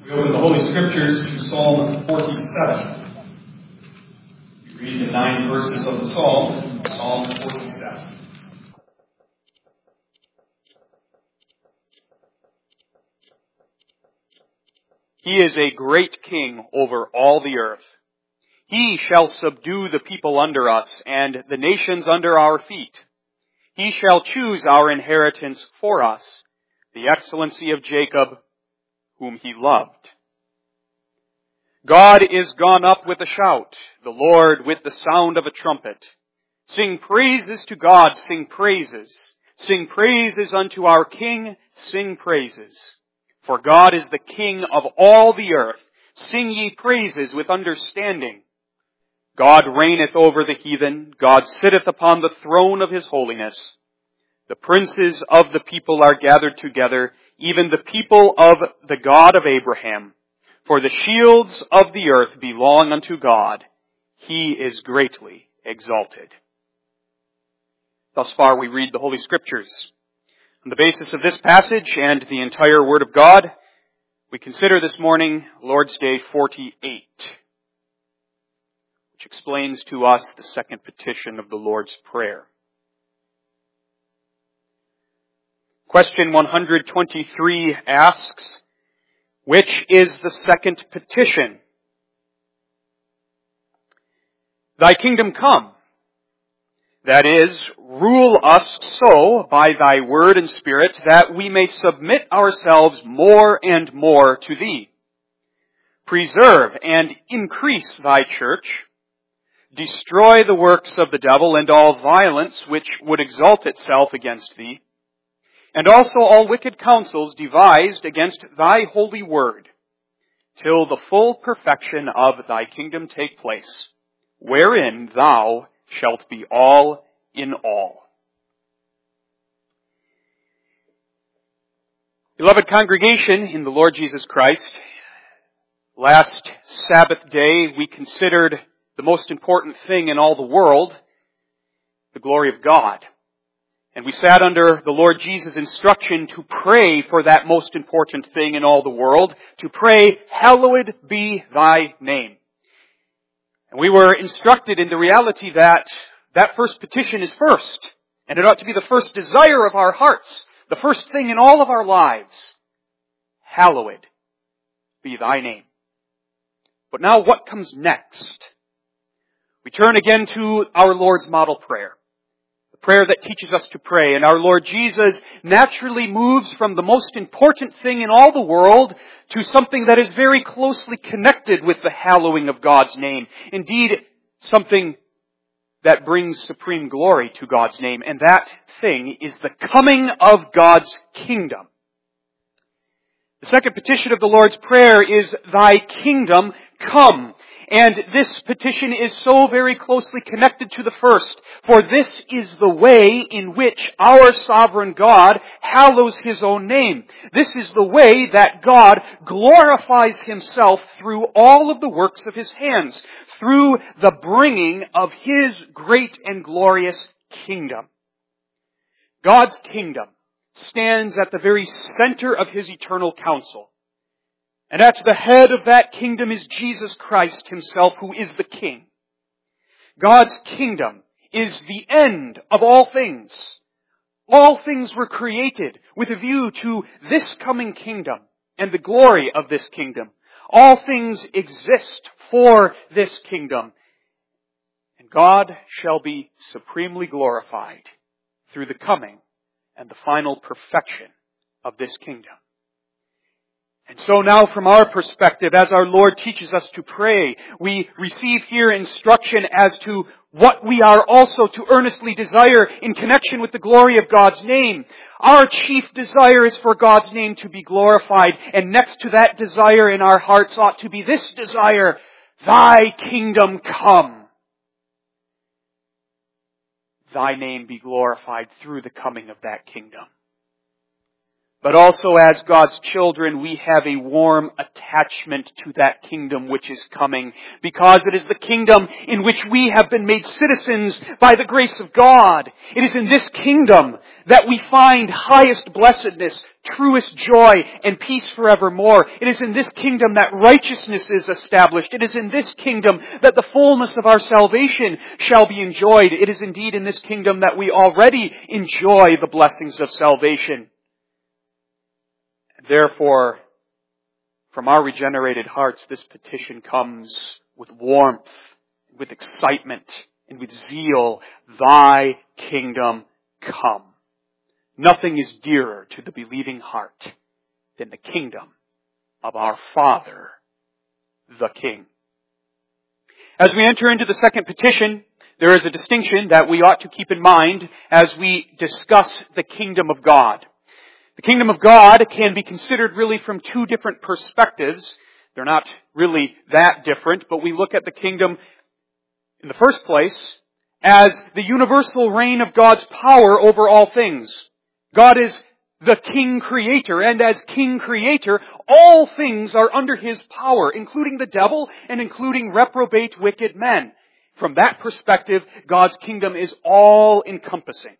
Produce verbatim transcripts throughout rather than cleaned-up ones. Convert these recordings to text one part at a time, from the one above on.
We open the Holy Scriptures to Psalm forty-seven. We read the nine verses of the Psalm, Psalm forty-seven. He is a great king over all the earth. He shall subdue the people under us and the nations under our feet. He shall choose our inheritance for us, the excellency of Jacob, whom he loved. God is gone up with a shout, the Lord with the sound of a trumpet. Sing praises to God, sing praises. Sing praises unto our King, sing praises. For God is the King of all the earth. Sing ye praises with understanding. God reigneth over the heathen. God sitteth upon the throne of his holiness. The princes of the people are gathered together, even the people of the God of Abraham. For the shields of the earth belong unto God. He is greatly exalted. Thus far we read the Holy Scriptures. On the basis of this passage and the entire Word of God, we consider this morning Lord's Day forty-eight, which explains to us the second petition of the Lord's Prayer. Question one hundred twenty-three asks, which is the second petition? Thy kingdom come. That is, rule us so by thy word and spirit that we may submit ourselves more and more to thee. Preserve and increase thy church. Destroy the works of the devil and all violence which would exalt itself against thee. And also all wicked counsels devised against thy holy word, till the full perfection of thy kingdom take place, wherein thou shalt be all in all. Beloved congregation in the Lord Jesus Christ, last Sabbath day we considered the most important thing in all the world, the glory of God. And we sat under the Lord Jesus' instruction to pray for that most important thing in all the world, to pray, hallowed be thy name. And we were instructed in the reality that that first petition is first, and it ought to be the first desire of our hearts, the first thing in all of our lives. Hallowed be thy name. But now what comes next? We turn again to our Lord's model prayer. Prayer that teaches us to pray. And our Lord Jesus naturally moves from the most important thing in all the world to something that is very closely connected with the hallowing of God's name. Indeed, something that brings supreme glory to God's name. And that thing is the coming of God's kingdom. The second petition of the Lord's Prayer is, thy kingdom come. And this petition is so very closely connected to the first, for this is the way in which our sovereign God hallows his own name. This is the way that God glorifies himself through all of the works of his hands, through the bringing of his great and glorious kingdom. God's kingdom stands at the very center of his eternal counsel. And at the head of that kingdom is Jesus Christ himself, who is the King. God's kingdom is the end of all things. All things were created with a view to this coming kingdom and the glory of this kingdom. All things exist for this kingdom. And God shall be supremely glorified through the coming and the final perfection of this kingdom. And so now from our perspective, as our Lord teaches us to pray, we receive here instruction as to what we are also to earnestly desire in connection with the glory of God's name. Our chief desire is for God's name to be glorified, and next to that desire in our hearts ought to be this desire, thy kingdom come. Thy name be glorified through the coming of that kingdom. But also as God's children, we have a warm attachment to that kingdom which is coming, because it is the kingdom in which we have been made citizens by the grace of God. It is in this kingdom that we find highest blessedness, truest joy, and peace forevermore. It is in this kingdom that righteousness is established. It is in this kingdom that the fullness of our salvation shall be enjoyed. It is indeed in this kingdom that we already enjoy the blessings of salvation. Therefore, from our regenerated hearts, this petition comes with warmth, with excitement, and with zeal. Thy kingdom come. Nothing is dearer to the believing heart than the kingdom of our Father, the King. As we enter into the second petition, there is a distinction that we ought to keep in mind as we discuss the kingdom of God. The kingdom of God can be considered really from two different perspectives. They're not really that different, but we look at the kingdom in the first place as the universal reign of God's power over all things. God is the King Creator, and as King Creator, all things are under His power, including the devil and including reprobate wicked men. From that perspective, God's kingdom is all-encompassing.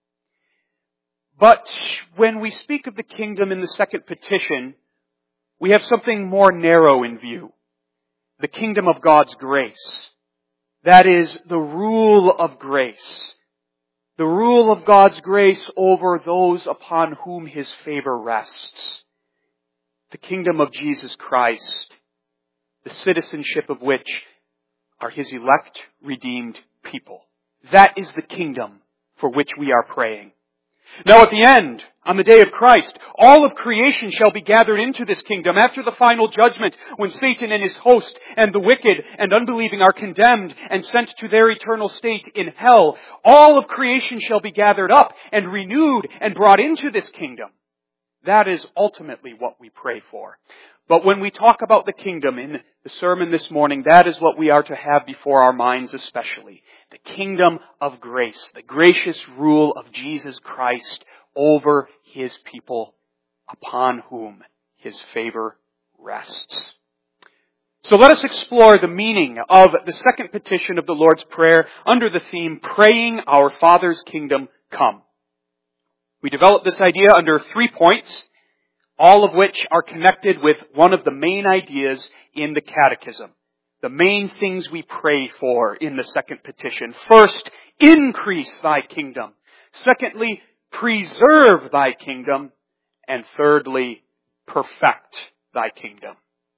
But when we speak of the kingdom in the second petition, we have something more narrow in view. The kingdom of God's grace. That is, the rule of grace. The rule of God's grace over those upon whom His favor rests. The kingdom of Jesus Christ, the citizenship of which are His elect, redeemed people. That is the kingdom for which we are praying. Now at the end, on the day of Christ, all of creation shall be gathered into this kingdom after the final judgment, when Satan and his host and the wicked and unbelieving are condemned and sent to their eternal state in hell. All of creation shall be gathered up and renewed and brought into this kingdom. That is ultimately what we pray for. But when we talk about the kingdom in the sermon this morning, that is what we are to have before our minds especially. The kingdom of grace, the gracious rule of Jesus Christ over His people, upon whom His favor rests. So let us explore the meaning of the second petition of the Lord's Prayer under the theme, Praying Our Father's Kingdom Come. We developed this idea under three points, all of which are connected with one of the main ideas in the Catechism. The main things we pray for in the second petition. First, increase Thy kingdom. Secondly, preserve Thy kingdom. And thirdly, perfect Thy kingdom.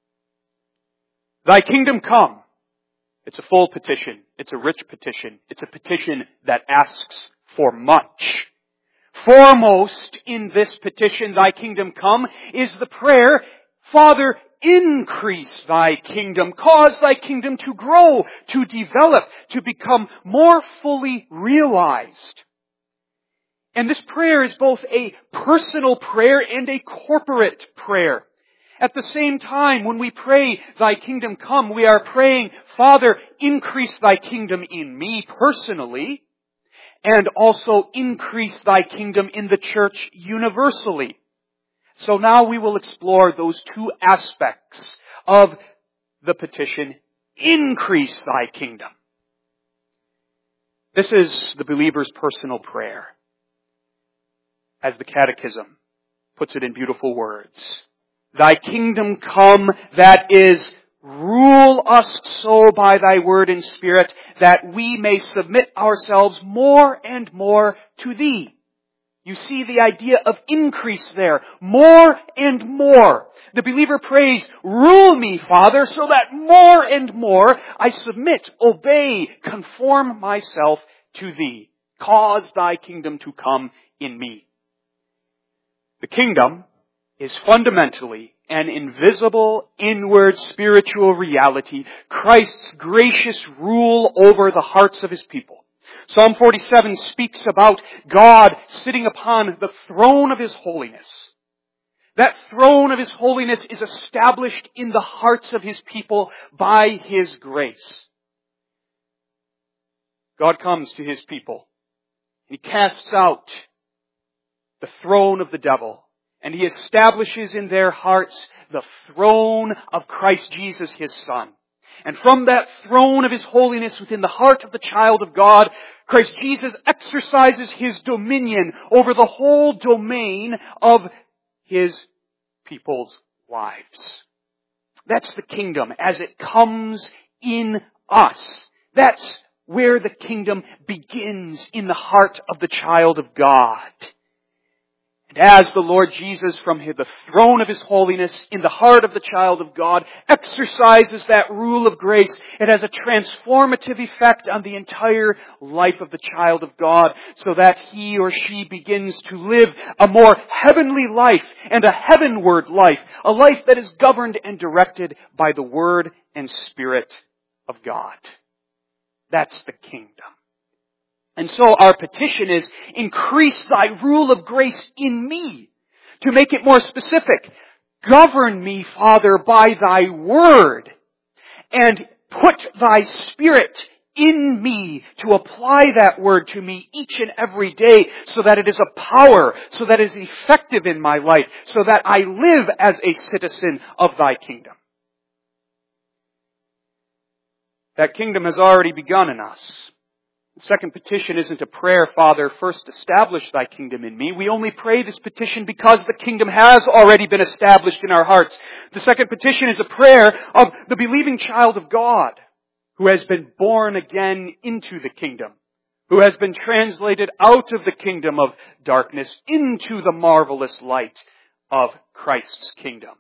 Thy kingdom come. It's a full petition. It's a rich petition. It's a petition that asks for much. Foremost in this petition, Thy kingdom come, is the prayer, Father, increase Thy kingdom. Cause Thy kingdom to grow, to develop, to become more fully realized. And this prayer is both a personal prayer and a corporate prayer. At the same time, when we pray, Thy kingdom come, we are praying, Father, increase Thy kingdom in me personally, and also increase Thy kingdom in the church universally. So now we will explore those two aspects of the petition, increase Thy kingdom. This is the believer's personal prayer. As the Catechism puts it in beautiful words, Thy kingdom come, that is, rule us so by Thy word and Spirit that we may submit ourselves more and more to Thee. You see the idea of increase there. More and more. The believer prays, rule me, Father, so that more and more I submit, obey, conform myself to Thee. Cause Thy kingdom to come in me. The kingdom is fundamentally an invisible, inward, spiritual reality, Christ's gracious rule over the hearts of His people. Psalm forty-seven speaks about God sitting upon the throne of His holiness. That throne of His holiness is established in the hearts of His people by His grace. God comes to His people. He casts out the throne of the devil and He establishes in their hearts the throne of Christ Jesus, His Son. And from that throne of His holiness within the heart of the child of God, Christ Jesus exercises His dominion over the whole domain of His people's lives. That's the kingdom as it comes in us. That's where the kingdom begins, in the heart of the child of God. And as the Lord Jesus from the throne of His holiness in the heart of the child of God exercises that rule of grace, it has a transformative effect on the entire life of the child of God, so that he or she begins to live a more heavenly life and a heavenward life, a life that is governed and directed by the Word and Spirit of God. That's the kingdom. And so our petition is, increase Thy rule of grace in me. To make it more specific, govern me, Father, by Thy word, and put Thy Spirit in me to apply that word to me each and every day, so that it is a power, so that it is effective in my life, so that I live as a citizen of Thy kingdom. That kingdom has already begun in us. The second petition isn't a prayer, Father, first establish Thy kingdom in me. We only pray this petition because the kingdom has already been established in our hearts. The second petition is a prayer of the believing child of God who has been born again into the kingdom, who has been translated out of the kingdom of darkness into the marvelous light of Christ's kingdom.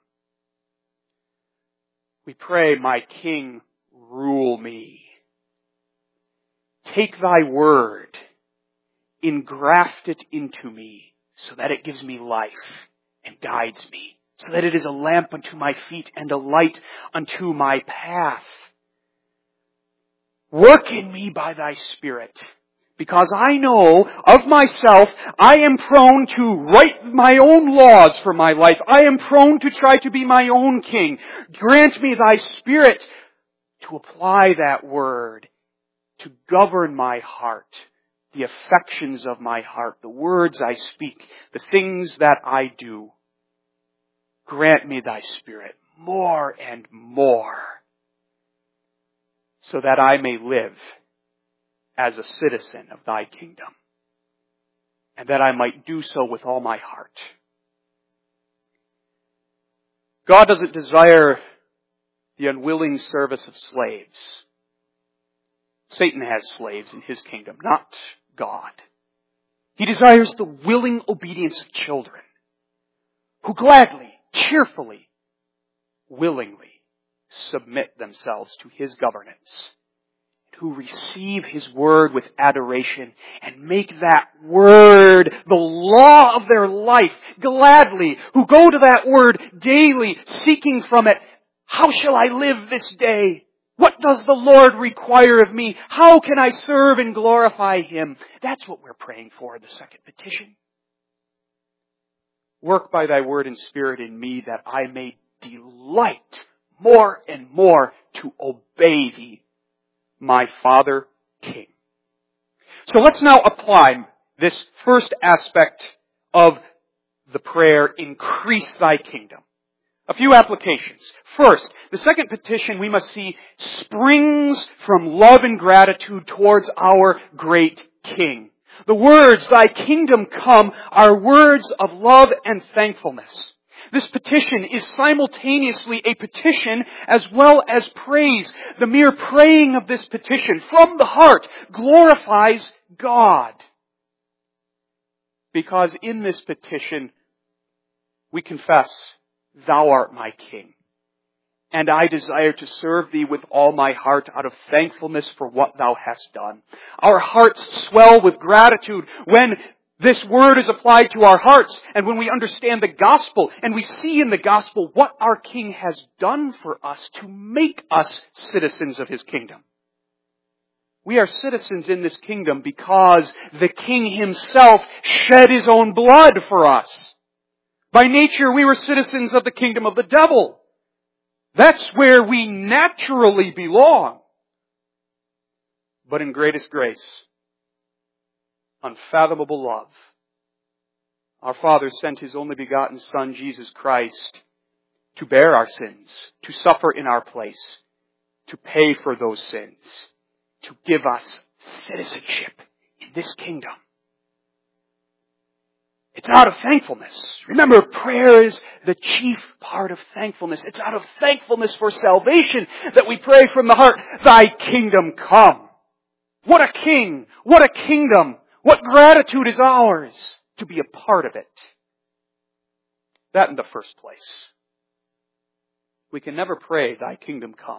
We pray, my King, rule me. Take Thy word, engraft it into me, so that it gives me life and guides me, so that it is a lamp unto my feet and a light unto my path. Work in me by Thy Spirit, because I know of myself, I am prone to write my own laws for my life. I am prone to try to be my own king. Grant me Thy Spirit to apply that word, to govern my heart, the affections of my heart, the words I speak, the things that I do. Grant me Thy Spirit more and more, so that I may live as a citizen of Thy kingdom, and that I might do so with all my heart. God doesn't desire the unwilling service of slaves. Satan has slaves in his kingdom, not God. He desires the willing obedience of children who gladly, cheerfully, willingly submit themselves to His governance, who receive His word with adoration and make that word the law of their life gladly, who go to that word daily, seeking from it, how shall I live this day? What does the Lord require of me? How can I serve and glorify Him? That's what we're praying for in the second petition. Work by Thy word and Spirit in me, that I may delight more and more to obey Thee, my Father King. So let's now apply this first aspect of the prayer, increase Thy kingdom. A few applications. First, the second petition we must see springs from love and gratitude towards our great King. The words, Thy kingdom come, are words of love and thankfulness. This petition is simultaneously a petition as well as praise. The mere praying of this petition from the heart glorifies God. Because in this petition, we confess, Thou art my King, and I desire to serve Thee with all my heart out of thankfulness for what Thou hast done. Our hearts swell with gratitude when this word is applied to our hearts, and when we understand the gospel, and we see in the gospel what our King has done for us to make us citizens of His kingdom. We are citizens in this kingdom because the King Himself shed His own blood for us. By nature, we were citizens of the kingdom of the devil. That's where we naturally belong. But in greatest grace, unfathomable love, Our Father sent His only begotten Son, Jesus Christ, to bear our sins, to suffer in our place, to pay for those sins, to give us citizenship in this kingdom. It's out of thankfulness. Remember, prayer is the chief part of thankfulness. It's out of thankfulness for salvation that we pray from the heart, Thy kingdom come. What a king! What a kingdom! What gratitude is ours to be a part of it. That in the first place. We can never pray, Thy kingdom come,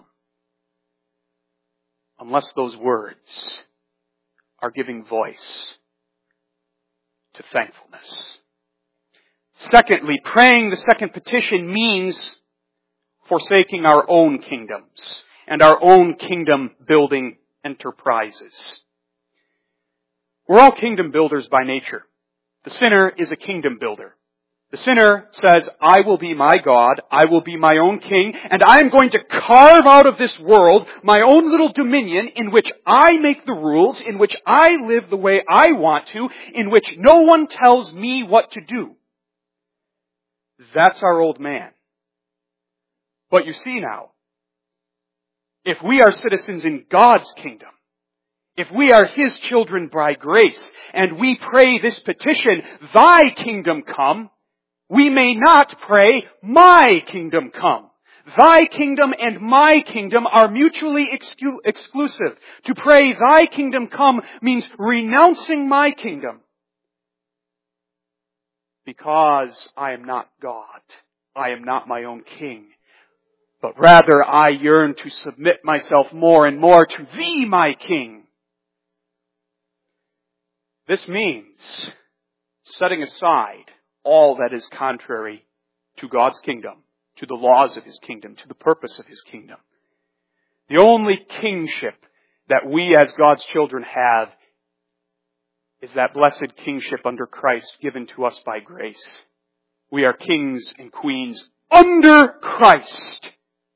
unless those words are giving voice to thankfulness. Secondly, praying the second petition means forsaking our own kingdoms and our own kingdom building enterprises. We're all kingdom builders by nature. The sinner is a kingdom builder. The sinner says, I will be my God, I will be my own king, and I am going to carve out of this world my own little dominion in which I make the rules, in which I live the way I want to, in which no one tells me what to do. That's our old man. But you see now, if we are citizens in God's kingdom, if we are His children by grace, and we pray this petition, Thy kingdom come, we may not pray, My kingdom come. Thy kingdom and my kingdom are mutually exclu- exclusive. To pray, Thy kingdom come means renouncing my kingdom. Because I am not God. I am not my own king. But rather I yearn to submit myself more and more to Thee, my King. This means setting aside all that is contrary to God's kingdom, to the laws of His kingdom, to the purpose of His kingdom. The only kingship that we as God's children have is that blessed kingship under Christ given to us by grace. We are kings and queens under Christ.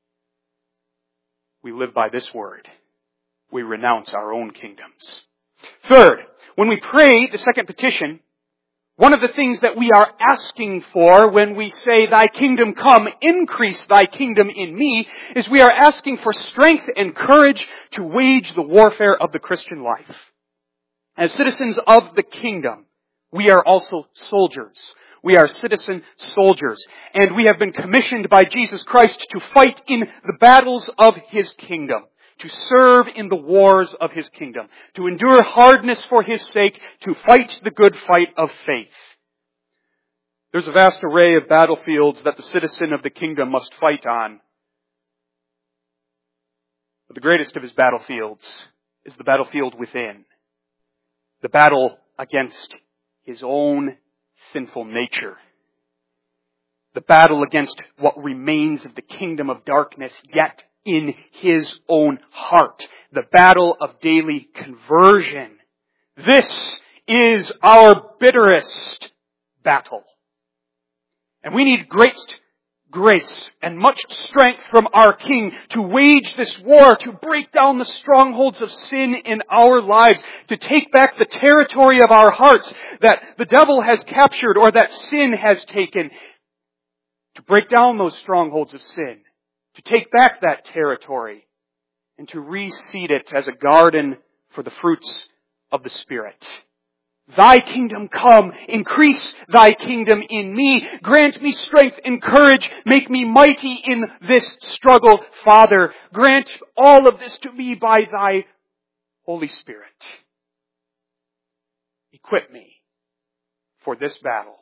We live by this word. We renounce our own kingdoms. Third, when we pray the second petition, one of the things that we are asking for when we say, Thy kingdom come, increase Thy kingdom in me, is we are asking for strength and courage to wage the warfare of the Christian life. As citizens of the kingdom, we are also soldiers. We are citizen soldiers. And we have been commissioned by Jesus Christ to fight in the battles of His kingdom, to serve in the wars of His kingdom, to endure hardness for His sake, to fight the good fight of faith. There's a vast array of battlefields that the citizen of the kingdom must fight on. But the greatest of his battlefields is the battlefield within. The battle against his own sinful nature. The battle against what remains of the kingdom of darkness yet in his own heart. The battle of daily conversion. This is our bitterest battle. And we need great grace and much strength from our King to wage this war, to break down the strongholds of sin in our lives, to take back the territory of our hearts that the devil has captured or that sin has taken, to break down those strongholds of sin, to take back that territory, and to reseed it as a garden for the fruits of the Spirit. Thy kingdom come, increase Thy kingdom in me, grant me strength and courage, make me mighty in this struggle, Father. Grant all of this to me by Thy Holy Spirit. Equip me for this battle.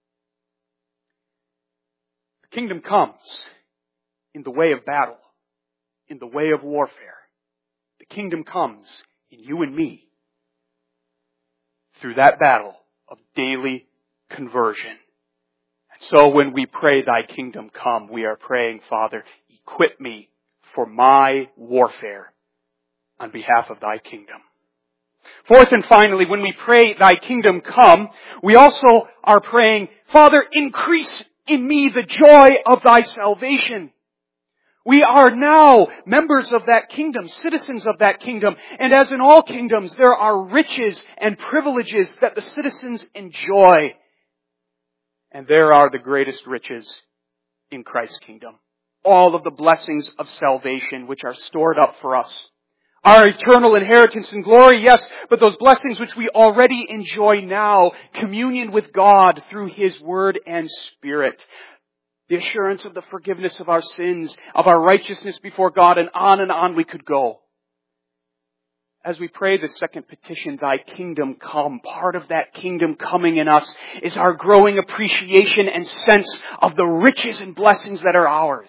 The kingdom comes in the way of battle, in the way of warfare. The kingdom comes in you and me, through that battle of daily conversion. And so when we pray, Thy kingdom come, we are praying, Father, equip me for my warfare on behalf of Thy kingdom. Fourth and finally, when we pray, Thy kingdom come, we also are praying, Father, increase in me the joy of Thy salvation. We are now members of that kingdom, citizens of that kingdom. And as in all kingdoms, there are riches and privileges that the citizens enjoy. And there are the greatest riches in Christ's kingdom. All of the blessings of salvation which are stored up for us. Our eternal inheritance and glory, yes, but those blessings which we already enjoy now, communion with God through His Word and Spirit. The assurance of the forgiveness of our sins, of our righteousness before God, and on and on we could go. As we pray the second petition, Thy kingdom come, part of that kingdom coming in us is our growing appreciation and sense of the riches and blessings that are ours.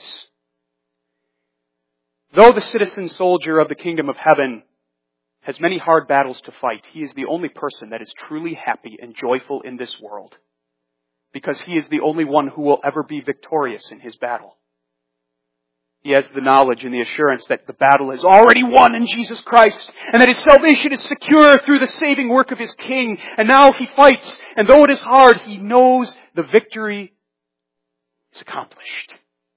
Though the citizen soldier of the kingdom of heaven has many hard battles to fight, he is the only person that is truly happy and joyful in this world, because he is the only one who will ever be victorious in his battle. He has the knowledge and the assurance that the battle is already won in Jesus Christ, and that his salvation is secure through the saving work of his King. And now he fights, and though it is hard, he knows the victory is accomplished.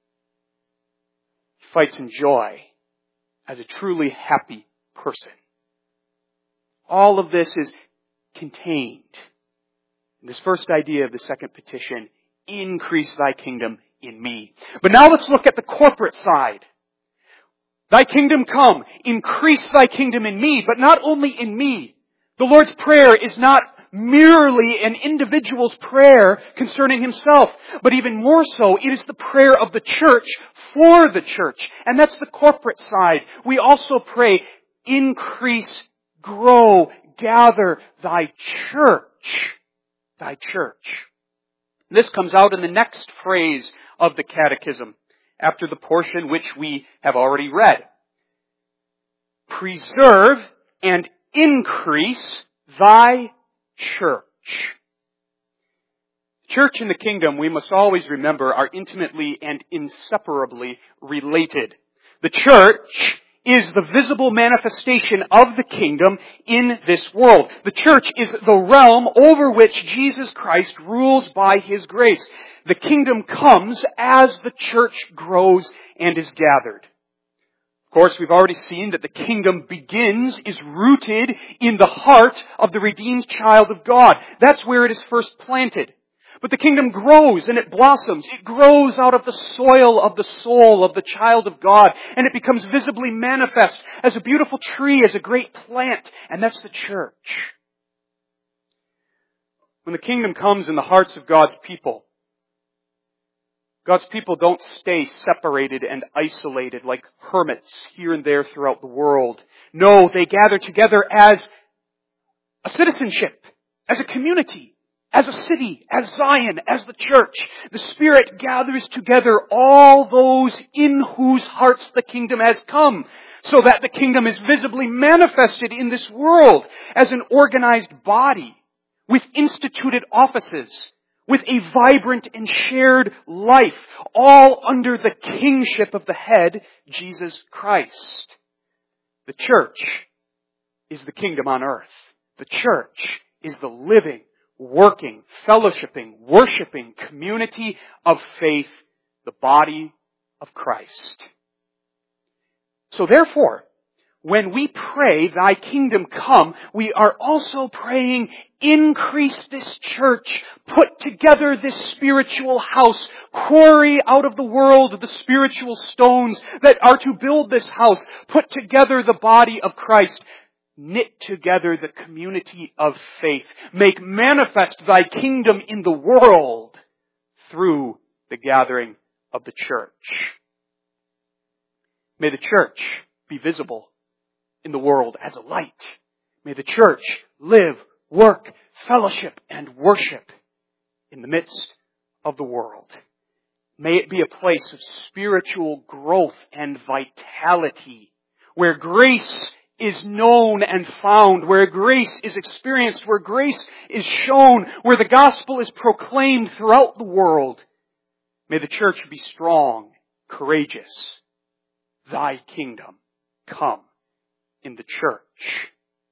He fights in joy as a truly happy person. All of this is contained in this first idea of the second petition, increase thy kingdom in me. But now let's look at the corporate side. Thy kingdom come, increase thy kingdom in me, but not only in me. The Lord's Prayer is not merely an individual's prayer concerning himself, but even more so, it is the prayer of the church for the church. And that's the corporate side. We also pray, increase, grow, gather thy church. Thy church. This comes out in the next phrase of the catechism, after the portion which we have already read. Preserve and increase thy church. Church and the kingdom, we must always remember, are intimately and inseparably related. The church is the visible manifestation of the kingdom in this world. The church is the realm over which Jesus Christ rules by His grace. The kingdom comes as the church grows and is gathered. Of course, we've already seen that the kingdom begins, is rooted in the heart of the redeemed child of God. That's where it is first planted. But the kingdom grows and it blossoms. It grows out of the soil of the soul of the child of God. And it becomes visibly manifest as a beautiful tree, as a great plant. And that's the church. When the kingdom comes in the hearts of God's people, God's people don't stay separated and isolated like hermits here and there throughout the world. No, they gather together as a citizenship, as a community. As a city, as Zion, as the church. The Spirit gathers together all those in whose hearts the kingdom has come, so that the kingdom is visibly manifested in this world as an organized body, with instituted offices, with a vibrant and shared life, all under the kingship of the head, Jesus Christ. The church is the kingdom on earth. The church is the living, working, fellowshipping, worshiping community of faith, the body of Christ. So therefore, when we pray, thy kingdom come, we are also praying, increase this church, put together this spiritual house, quarry out of the world the spiritual stones that are to build this house, put together the body of Christ, knit together the community of faith. Make manifest thy kingdom in the world through the gathering of the church. May the church be visible in the world as a light. May the church live, work, fellowship, and worship in the midst of the world. May it be a place of spiritual growth and vitality, where grace is known and found, where grace is experienced, where grace is shown, where the gospel is proclaimed throughout the world. May the church be strong, courageous. Thy kingdom come in the church.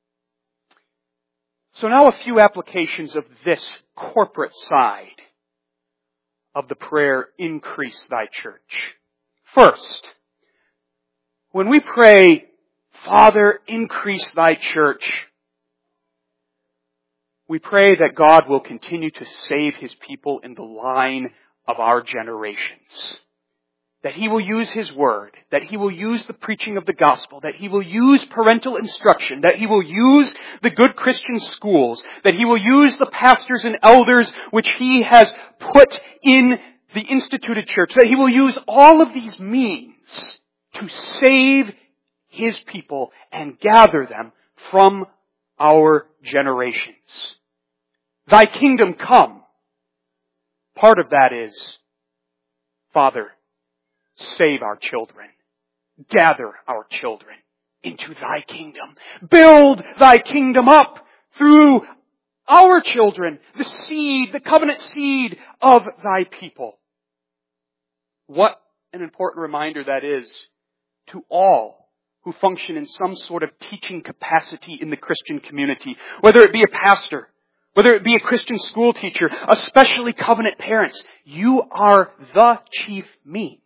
So now a few applications of this corporate side of the prayer, increase thy church. First, when we pray, Father, increase thy church, we pray that God will continue to save His people in the line of our generations. That He will use His Word, that He will use the preaching of the gospel, that He will use parental instruction, that He will use the good Christian schools, that He will use the pastors and elders which He has put in the instituted church, that He will use all of these means to save His people and gather them from our generations. Thy kingdom come. Part of that is, Father, save our children. Gather our children into Thy kingdom. Build Thy kingdom up through our children, the seed, the covenant seed of Thy people. What an important reminder that is to all who function in some sort of teaching capacity in the Christian community, whether it be a pastor, whether it be a Christian school teacher, especially covenant parents. You are the chief means,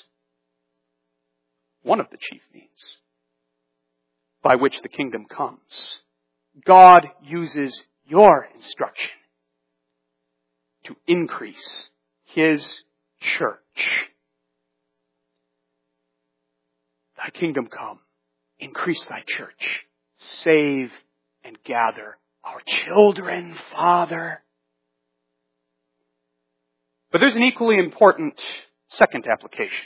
one of the chief means, by which the kingdom comes. God uses your instruction to increase His church. Thy kingdom come. Increase Thy church. Save and gather our children, Father. But there's an equally important second application.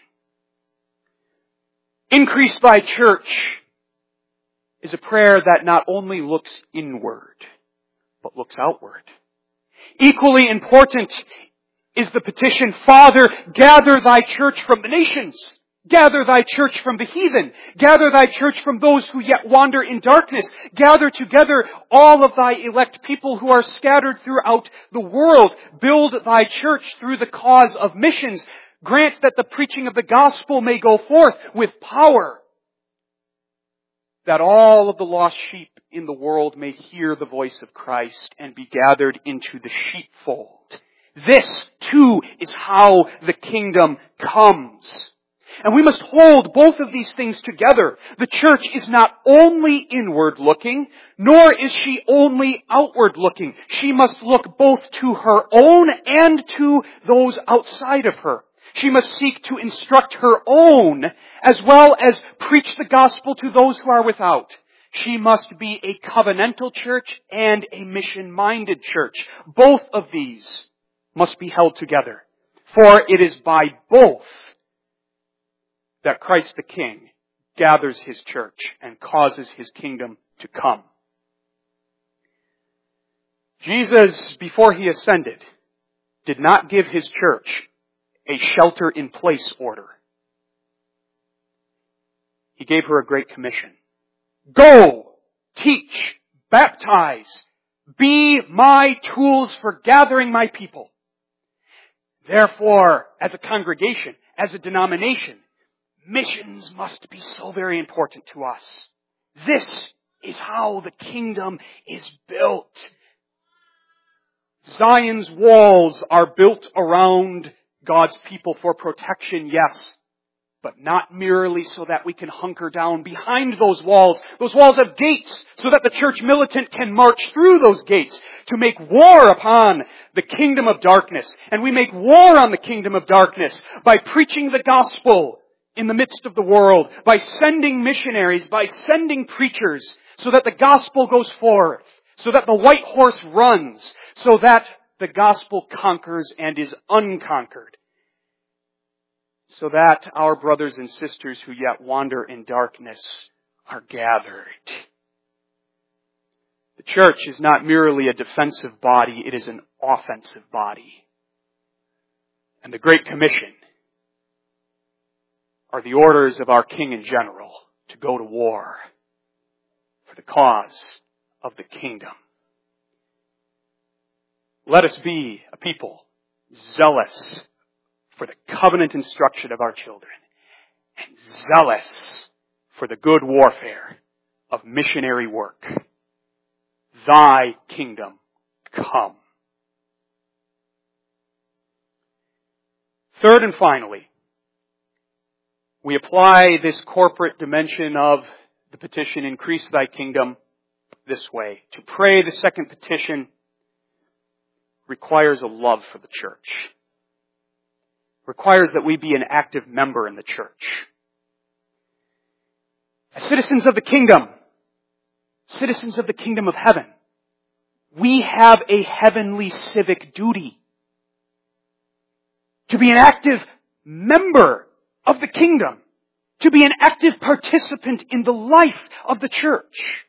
Increase Thy church is a prayer that not only looks inward, but looks outward. Equally important is the petition, Father, gather Thy church from the nations. Gather Thy church from the heathen. Gather Thy church from those who yet wander in darkness. Gather together all of Thy elect people who are scattered throughout the world. Build Thy church through the cause of missions. Grant that the preaching of the gospel may go forth with power, that all of the lost sheep in the world may hear the voice of Christ and be gathered into the sheepfold. This, too, is how the kingdom comes. And we must hold both of these things together. The church is not only inward looking, nor is she only outward looking. She must look both to her own and to those outside of her. She must seek to instruct her own as well as preach the gospel to those who are without. She must be a covenantal church and a mission-minded church. Both of these must be held together. For it is by both that Christ the King gathers His church and causes His kingdom to come. Jesus, before He ascended, did not give His church a shelter-in-place order. He gave her a great commission. Go, teach, baptize, be my tools for gathering my people. Therefore, as a congregation, as a denomination, missions must be so very important to us. This is how the kingdom is built. Zion's walls are built around God's people for protection, yes, but not merely so that we can hunker down behind those walls. Those walls have gates so that the church militant can march through those gates to make war upon the kingdom of darkness. And we make war on the kingdom of darkness by preaching the gospel in the midst of the world, by sending missionaries, by sending preachers, so that the gospel goes forth, so that the white horse runs, so that the gospel conquers and is unconquered, so that our brothers and sisters who yet wander in darkness are gathered. The church is not merely a defensive body, it is an offensive body. And the Great Commission are the orders of our King and General to go to war for the cause of the kingdom. Let us be a people zealous for the covenant instruction of our children and zealous for the good warfare of missionary work. Thy kingdom come. Third and finally, we apply this corporate dimension of the petition, increase thy kingdom, this way. To pray the second petition, requires a love for the church. Requires that we be an active member in the church. As citizens of the kingdom, citizens of the kingdom of heaven, we have a heavenly civic duty to be an active member of the kingdom, to be an active participant in the life of the church.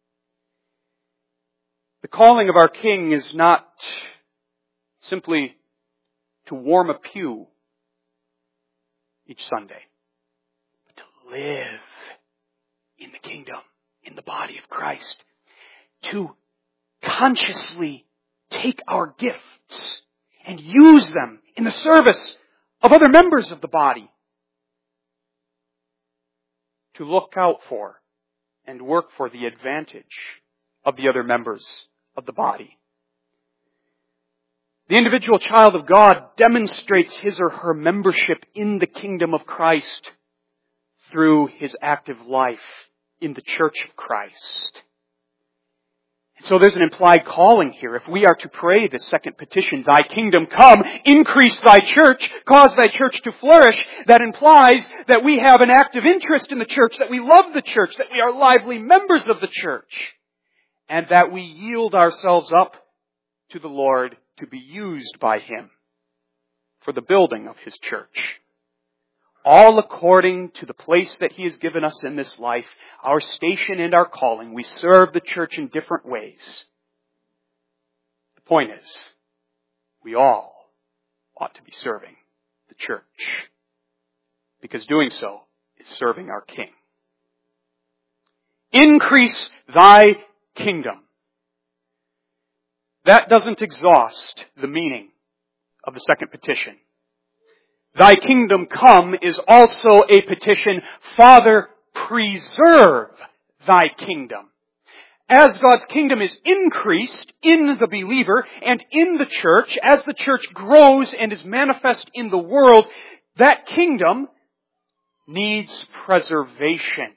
The calling of our King is not simply to warm a pew each Sunday, but to live in the kingdom, in the body of Christ, to consciously take our gifts and use them in the service of other members of the body, to look out for and work for the advantage of the other members of the body. The individual child of God demonstrates his or her membership in the kingdom of Christ through his active life in the church of Christ. And so there's an implied calling here. If we are to pray the second petition, Thy kingdom come, increase Thy church, cause Thy church to flourish, that implies that we have an active interest in the church, that we love the church, that we are lively members of the church, and that we yield ourselves up to the Lord to be used by Him for the building of His church. All according to the place that He has given us in this life, our station and our calling. We serve the church in different ways. The point is, we all ought to be serving the church, because doing so is serving our King. Increase Thy kingdom. That doesn't exhaust the meaning of the second petition. Thy kingdom come is also a petition, Father, preserve Thy kingdom. As God's kingdom is increased in the believer and in the church, as the church grows and is manifest in the world, that kingdom needs preservation.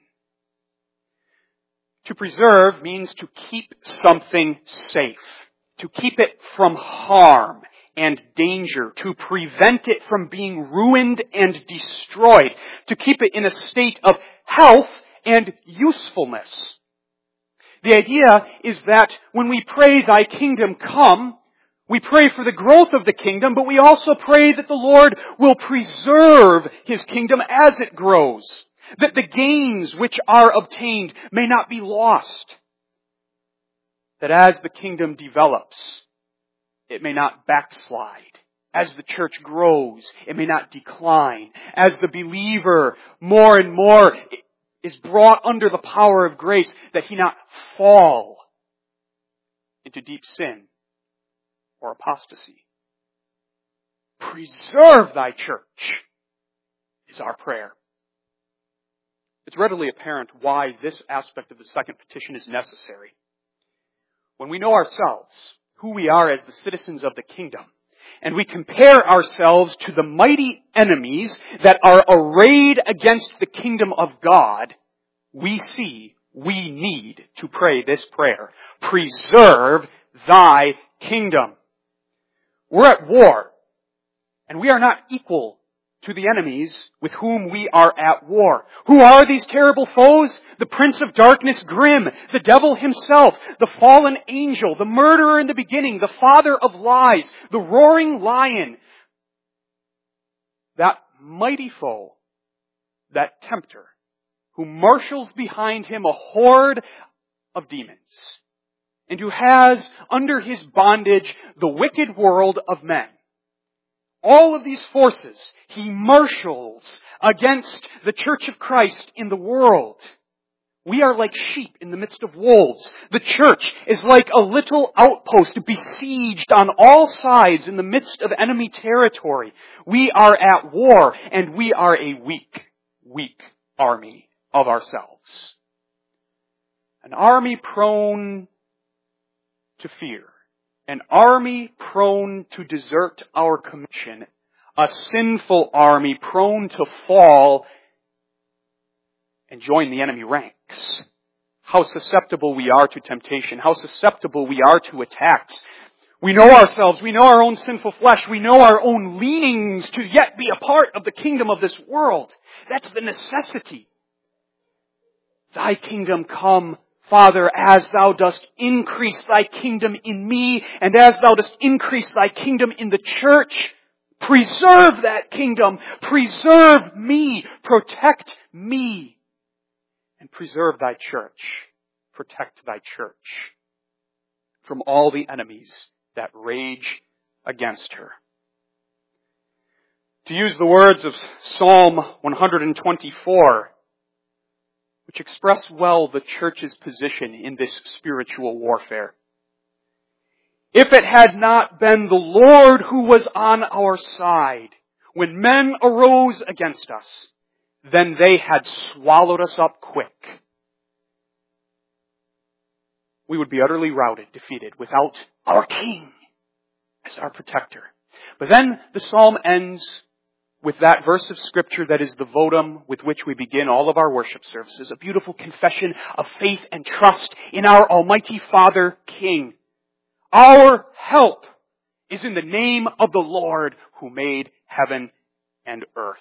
To preserve means to keep something safe, to keep it from harm and danger, to prevent it from being ruined and destroyed, to keep it in a state of health and usefulness. The idea is that when we pray, Thy kingdom come, we pray for the growth of the kingdom, but we also pray that the Lord will preserve His kingdom as it grows, that the gains which are obtained may not be lost, that as the kingdom develops, it may not backslide. As the church grows, it may not decline. As the believer more and more is brought under the power of grace, that he not fall into deep sin or apostasy. Preserve Thy church is our prayer. It's readily apparent why this aspect of the second petition is necessary. When we know ourselves, who we are as the citizens of the kingdom, and we compare ourselves to the mighty enemies that are arrayed against the kingdom of God, we see we need to pray this prayer. Preserve Thy kingdom. We're at war, and we are not equal to the enemies with whom we are at war. Who are these terrible foes? The prince of darkness, Grim, the devil himself, the fallen angel, the murderer in the beginning, the father of lies, the roaring lion. That mighty foe, that tempter, who marshals behind him a horde of demons, and who has under his bondage the wicked world of men. All of these forces he marshals against the church of Christ in the world. We are like sheep in the midst of wolves. The church is like a little outpost besieged on all sides in the midst of enemy territory. We are at war, and we are a weak, weak army of ourselves. An army prone to fear. An army prone to desert our commission. A sinful army prone to fall and join the enemy ranks. How susceptible we are to temptation. How susceptible we are to attacks. We know ourselves. We know our own sinful flesh. We know our own leanings to yet be a part of the kingdom of this world. That's the necessity. Thy kingdom come, Father, as thou dost increase thy kingdom in me, and as thou dost increase thy kingdom in the church, preserve that kingdom. Preserve me. Protect me. And preserve thy church. Protect thy church from all the enemies that rage against her. To use the words of Psalm one twenty-four, which express well the church's position in this spiritual warfare. If it had not been the Lord who was on our side, when men arose against us, then they had swallowed us up quick. We would be utterly routed, defeated, without our King as our protector. But then the psalm ends with that verse of Scripture that is the votum with which we begin all of our worship services, a beautiful confession of faith and trust in our Almighty Father King. Our help is in the name of the Lord who made heaven and earth.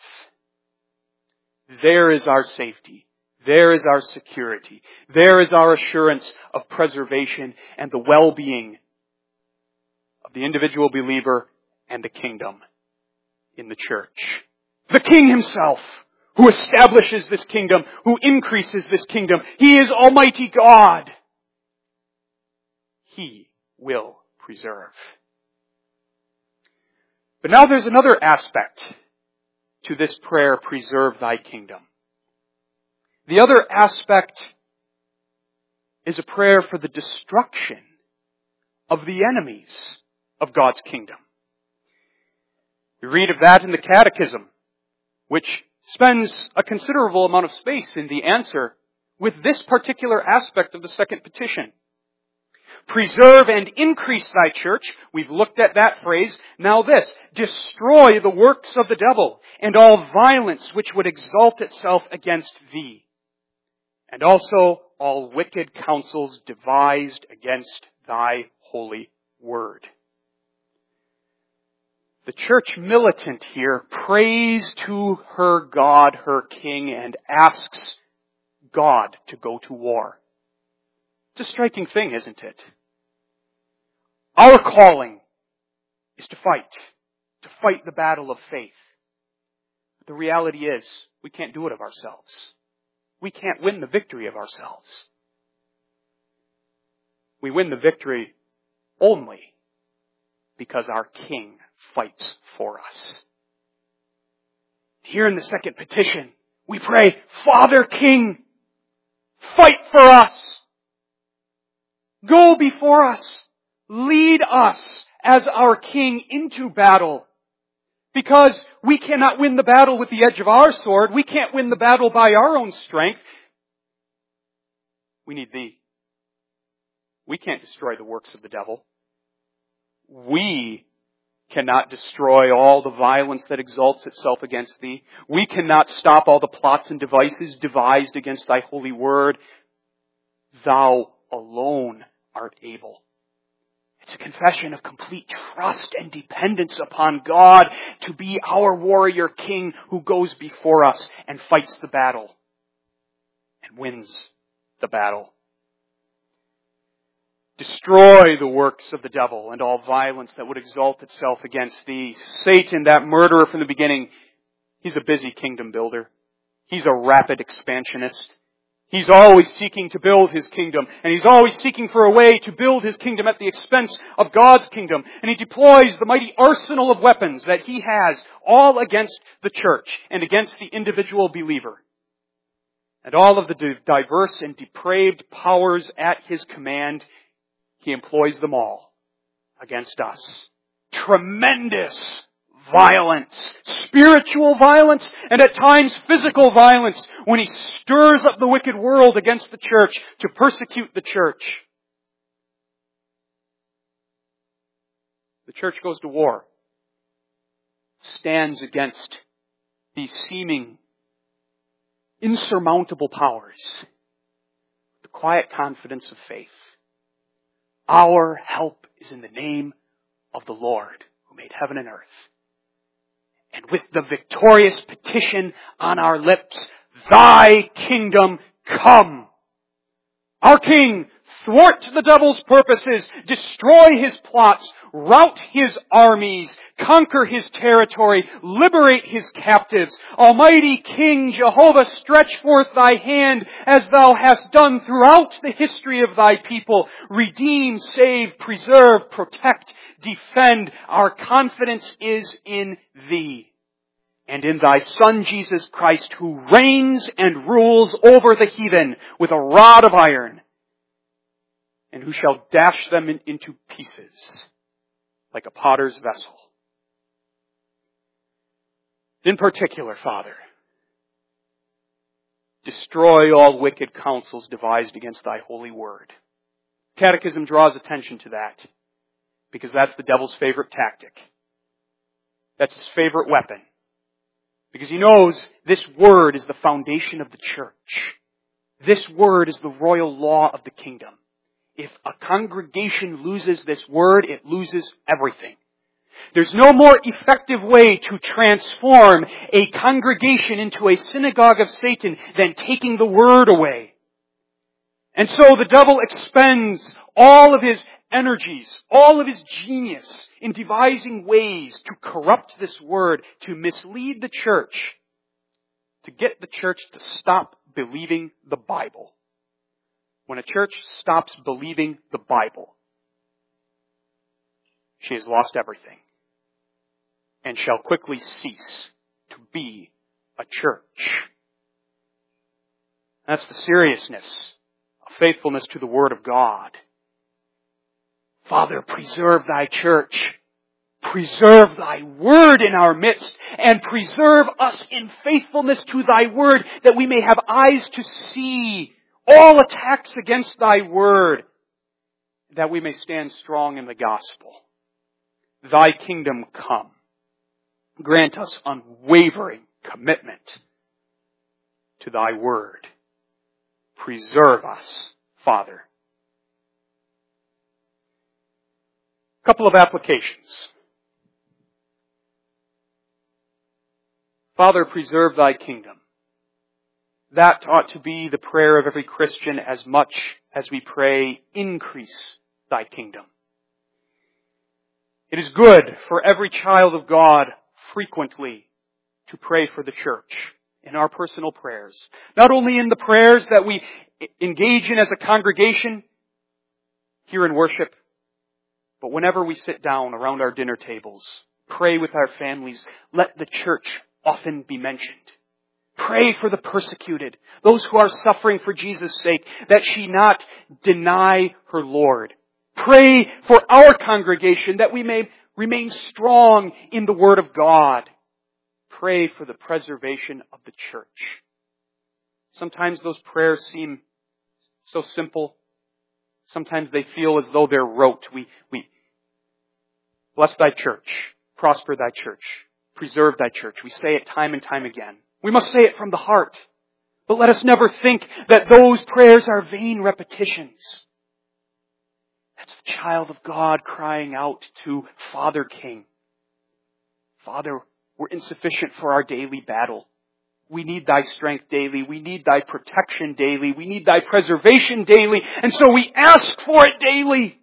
There is our safety. There is our security. There is our assurance of preservation and the well-being of the individual believer and the kingdom in the church. The King himself, who establishes this kingdom, who increases this kingdom. He is Almighty God. He will preserve. But now there's another aspect to this prayer, preserve thy kingdom. The other aspect is a prayer for the destruction of the enemies of God's kingdom. We read of that in the Catechism, which spends a considerable amount of space in the answer with this particular aspect of the second petition. Preserve and increase thy church. We've looked at that phrase. Now this, destroy the works of the devil and all violence which would exalt itself against thee, and also all wicked counsels devised against thy holy word. The church militant here prays to her God, her King, and asks God to go to war. It's a striking thing, isn't it? Our calling is to fight, to fight the battle of faith. But the reality is, we can't do it of ourselves. We can't win the victory of ourselves. We win the victory only because our King fights for us. Here in the second petition, we pray, Father King, fight for us. Go before us. Lead us as our King into battle. Because we cannot win the battle with the edge of our sword. We can't win the battle by our own strength. We need thee. We can't destroy the works of the devil. We cannot destroy all the violence that exalts itself against thee. We cannot stop all the plots and devices devised against thy holy word. Thou alone art able. It's a confession of complete trust and dependence upon God to be our warrior King who goes before us and fights the battle and wins the battle. Destroy the works of the devil and all violence that would exalt itself against thee. Satan, that murderer from the beginning, he's a busy kingdom builder. He's a rapid expansionist. He's always seeking to build his kingdom, and he's always seeking for a way to build his kingdom at the expense of God's kingdom. And he deploys the mighty arsenal of weapons that he has all against the church and against the individual believer. And all of the diverse and depraved powers at his command, he employs them all against us. Tremendous violence, spiritual violence, and at times physical violence when he stirs up the wicked world against the church to persecute the church. The church goes to war, stands against these seeming insurmountable powers, the quiet confidence of faith. Our help is in the name of the Lord who made heaven and earth. And with the victorious petition on our lips, Thy kingdom come. Our King, thwart the devil's purposes, destroy his plots, rout his armies, conquer his territory, liberate his captives. Almighty King Jehovah, stretch forth Thy hand as Thou hast done throughout the history of Thy people. Redeem, save, preserve, protect, defend. Our confidence is in Thee and in Thy Son Jesus Christ, who reigns and rules over the heathen with a rod of iron, and who shall dash them in, into pieces like a potter's vessel. In particular, Father, destroy all wicked counsels devised against Thy holy word. Catechism draws attention to that, because that's the devil's favorite tactic. That's his favorite weapon. Because he knows this word is the foundation of the church. This word is the royal law of the kingdom. If a congregation loses this word, it loses everything. There's no more effective way to transform a congregation into a synagogue of Satan than taking the word away. And so the devil expends all of his energies, all of his genius in devising ways to corrupt this word, to mislead the church, to get the church to stop believing the Bible. When a church stops believing the Bible, she has lost everything and shall quickly cease to be a church. That's the seriousness of faithfulness to the Word of God. Father, preserve Thy church. Preserve Thy word in our midst, and preserve us in faithfulness to Thy word, that we may have eyes to see all attacks against Thy word, that we may stand strong in the gospel. Thy kingdom come. Grant us unwavering commitment to Thy word. Preserve us, Father. A couple of applications. Father, preserve Thy kingdom. That ought to be the prayer of every Christian as much as we pray, increase Thy kingdom. It is good for every child of God frequently to pray for the church in our personal prayers. Not only in the prayers that we engage in as a congregation here in worship, but whenever we sit down around our dinner tables, pray with our families, let the church often be mentioned. Pray for the persecuted, those who are suffering for Jesus' sake, that she not deny her Lord. Pray for our congregation that we may remain strong in the Word of God. Pray for the preservation of the church. Sometimes those prayers seem so simple. Sometimes they feel as though they're rote. We, we bless Thy church, prosper Thy church, preserve Thy church. We say it time and time again. We must say it from the heart. But let us never think that those prayers are vain repetitions. That's the child of God crying out to Father King. Father, we're insufficient for our daily battle. We need Thy strength daily. We need Thy protection daily. We need Thy preservation daily. And so we ask for it daily.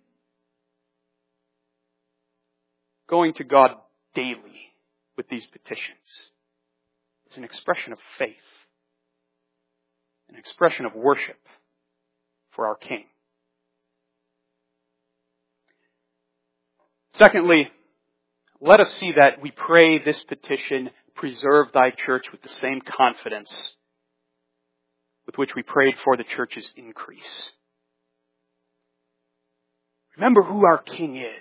Going to God daily with these petitions is an expression of faith, an expression of worship for our King. Secondly, let us see that we pray this petition, preserve Thy church, with the same confidence with which we prayed for the church's increase. Remember who our King is.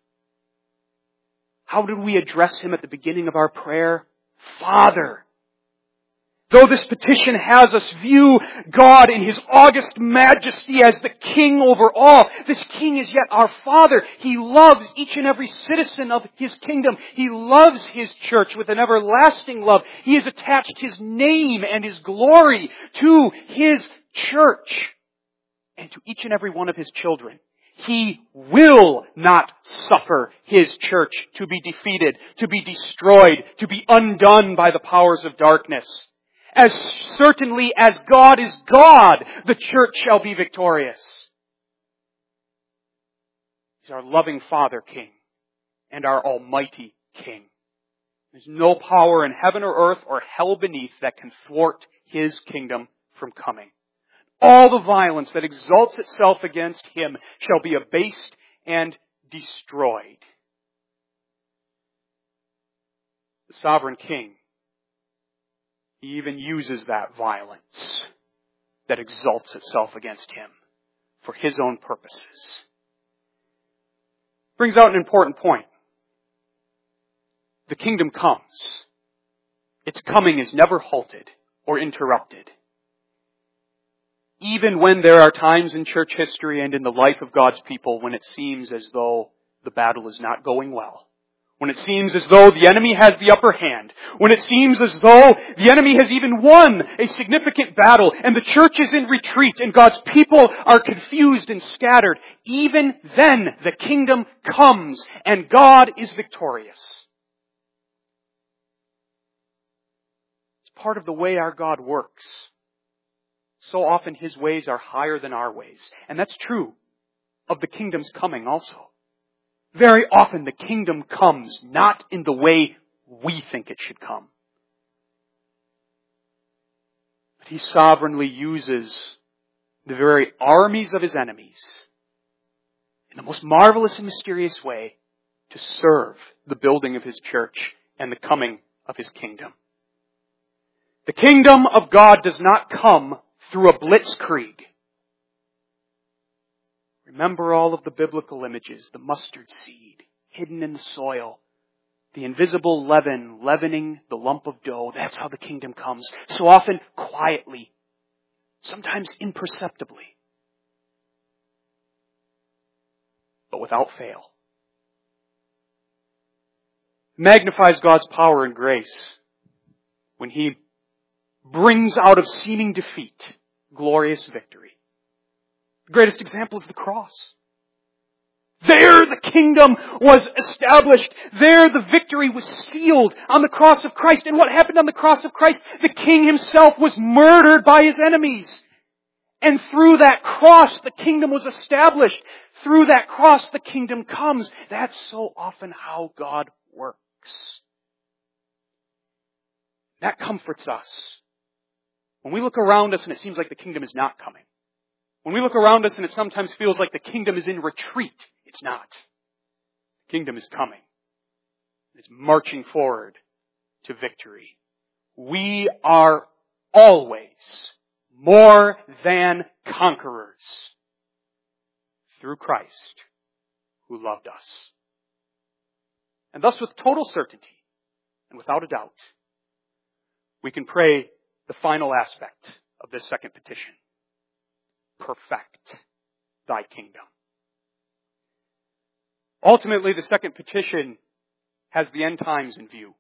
How did we address Him at the beginning of our prayer? Father. Though this petition has us view God in His august majesty as the King over all, this King is yet our Father. He loves each and every citizen of His kingdom. He loves His church with an everlasting love. He has attached His name and His glory to His church and to each and every one of His children. He will not suffer His church to be defeated, to be destroyed, to be undone by the powers of darkness. As certainly as God is God, the church shall be victorious. He's our loving Father King and our Almighty King. There's no power in heaven or earth or hell beneath that can thwart His kingdom from coming. All the violence that exalts itself against Him shall be abased and destroyed. The sovereign King, He even uses that violence that exalts itself against Him for His own purposes. Brings out an important point. The kingdom comes. Its coming is never halted or interrupted. Even when there are times in church history and in the life of God's people when it seems as though the battle is not going well. When it seems as though the enemy has the upper hand. When it seems as though the enemy has even won a significant battle and the church is in retreat and God's people are confused and scattered. Even then the kingdom comes and God is victorious. It's part of the way our God works. So often His ways are higher than our ways. And that's true of the kingdom's coming also. Very often the kingdom comes not in the way we think it should come. But He sovereignly uses the very armies of His enemies in the most marvelous and mysterious way to serve the building of His church and the coming of His kingdom. The kingdom of God does not come through a blitzkrieg. Remember all of the biblical images, the mustard seed hidden in the soil, the invisible leaven leavening the lump of dough. That's how the kingdom comes. So often quietly, sometimes imperceptibly, but without fail. It magnifies God's power and grace when He brings out of seeming defeat glorious victory. The greatest example is the cross. There the kingdom was established. There the victory was sealed on the cross of Christ. And what happened on the cross of Christ? The King Himself was murdered by His enemies. And through that cross the kingdom was established. Through that cross the kingdom comes. That's so often how God works. That comforts us. When we look around us and it seems like the kingdom is not coming. When we look around us and it sometimes feels like the kingdom is in retreat, it's not. The kingdom is coming. It's marching forward to victory. We are always more than conquerors through Christ who loved us. And thus with total certainty and without a doubt, we can pray the final aspect of this second petition. Perfect Thy kingdom. Ultimately, the second petition has the end times in view.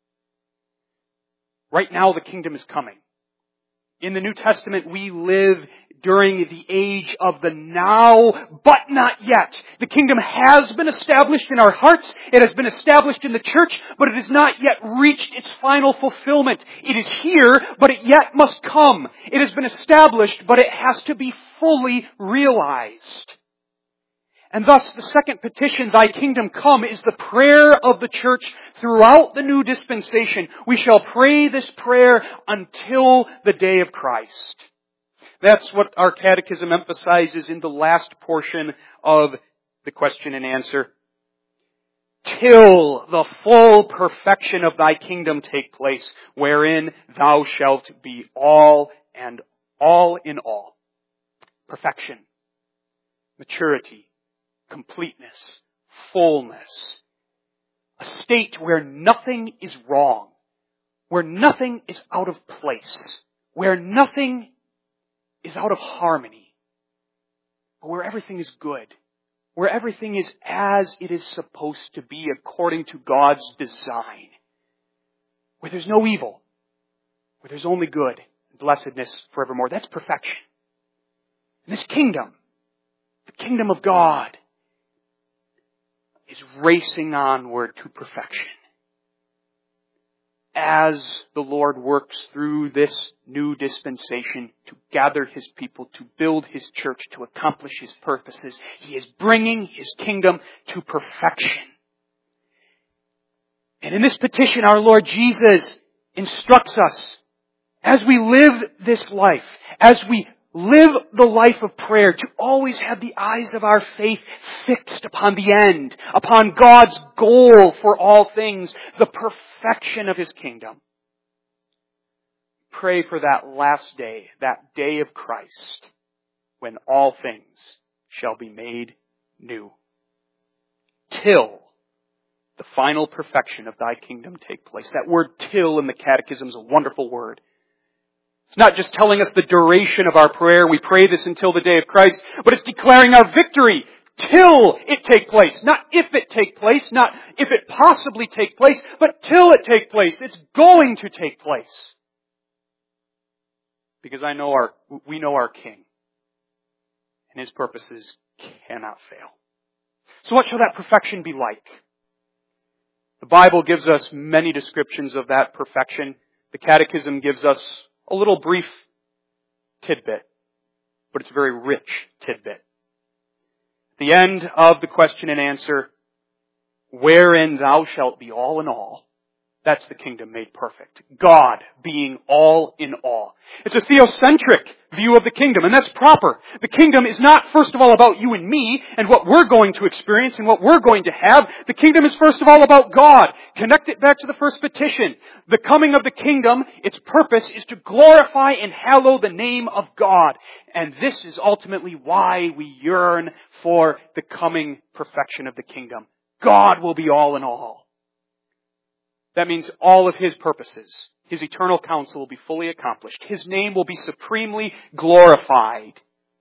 Right now, the kingdom is coming. In the New Testament, we live during the age of the now, but not yet. The kingdom has been established in our hearts. It has been established in the church, but it has not yet reached its final fulfillment. It is here, but it yet must come. It has been established, but it has to be fully realized. And thus, the second petition, Thy kingdom come, is the prayer of the church throughout the new dispensation. We shall pray this prayer until the day of Christ. That's what our catechism emphasizes in the last portion of the question and answer. Till the full perfection of Thy kingdom take place, wherein Thou shalt be all and all in all. Perfection, maturity, completeness, fullness. A state where nothing is wrong, where nothing is out of place, where nothing is out of harmony, but where everything is good, where everything is as it is supposed to be according to God's design, where there's no evil, where there's only good and blessedness forevermore. That's perfection. And this kingdom, The kingdom of God is racing onward to perfection. As the Lord works through this new dispensation to gather His people, to build His church, to accomplish His purposes, He is bringing His kingdom to perfection. And in this petition, our Lord Jesus instructs us, as we live this life, as we live the life of prayer, to always have the eyes of our faith fixed upon the end, upon God's goal for all things, the perfection of His kingdom. Pray for that last day, that day of Christ, when all things shall be made new. Till the final perfection of Thy kingdom take place. That word till in the Catechism is a wonderful word. It's not just telling us the duration of our prayer, we pray this until the day of Christ, but it's declaring our victory till it take place. Not if it take place, not if it possibly take place, but till it take place. It's going to take place. Because I know our, we know our King, and His purposes cannot fail. So what shall that perfection be like? The Bible gives us many descriptions of that perfection. The Catechism gives us a little brief tidbit, but it's a very rich tidbit. At the end of the question and answer, wherein thou shalt be all in all, that's the kingdom made perfect. God being all in all. It's a theocentric view of the kingdom, and that's proper. The kingdom is not, first of all, about you and me and what we're going to experience and what we're going to have. The kingdom is, first of all, about God. Connect it back to the first petition. The coming of the kingdom, its purpose is to glorify and hallow the name of God. And this is ultimately why we yearn for the coming perfection of the kingdom. God will be all in all. That means all of His purposes, His eternal counsel will be fully accomplished. His name will be supremely glorified.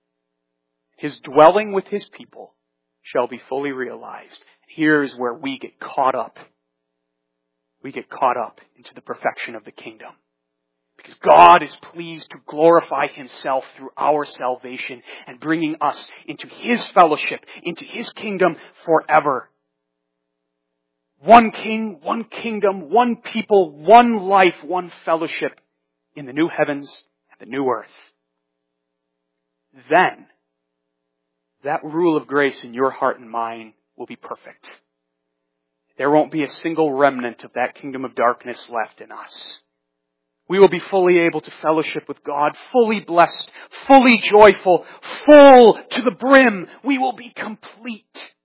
His dwelling with His people shall be fully realized. Here's where we get caught up. We get caught up into the perfection of the kingdom. Because God is pleased to glorify Himself through our salvation and bringing us into His fellowship, into His kingdom forever. One king, one kingdom, one people, one life, one fellowship in the new heavens and the new earth. Then, that rule of grace in your heart and mind will be perfect. There won't be a single remnant of that kingdom of darkness left in us. We will be fully able to fellowship with God, fully blessed, fully joyful, full to the brim. We will be complete.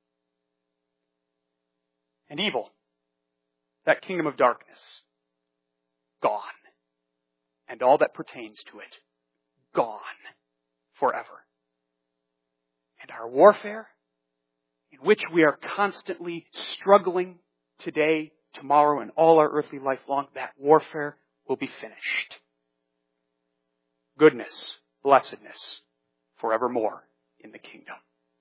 And evil, that kingdom of darkness, gone. And all that pertains to it, gone forever. And our warfare, in which we are constantly struggling today, tomorrow, and all our earthly life long, that warfare will be finished. Goodness, blessedness, forevermore in the kingdom.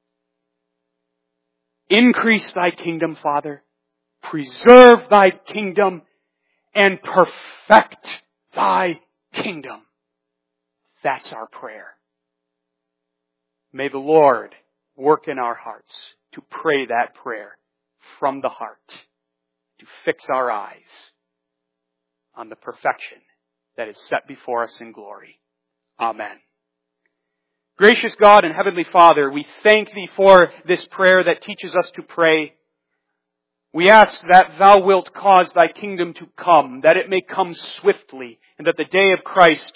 Increase Thy kingdom, Father. Preserve Thy kingdom and perfect Thy kingdom. That's our prayer. May the Lord work in our hearts to pray that prayer from the heart, to fix our eyes on the perfection that is set before us in glory. Amen. Gracious God and Heavenly Father, we thank Thee for this prayer that teaches us to pray. We ask that Thou wilt cause Thy kingdom to come, that it may come swiftly, and that the day of Christ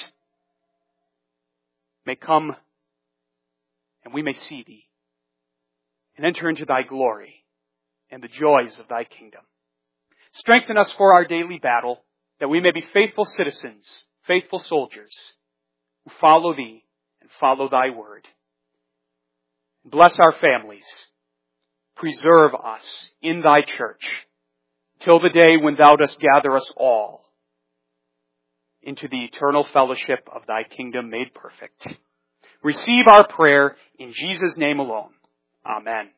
may come and we may see Thee and enter into Thy glory and the joys of Thy kingdom. Strengthen us for our daily battle, that we may be faithful citizens, faithful soldiers, who follow Thee and follow Thy word. Bless our families. Preserve us in Thy church till the day when Thou dost gather us all into the eternal fellowship of Thy kingdom made perfect. Receive our prayer in Jesus' name alone. Amen.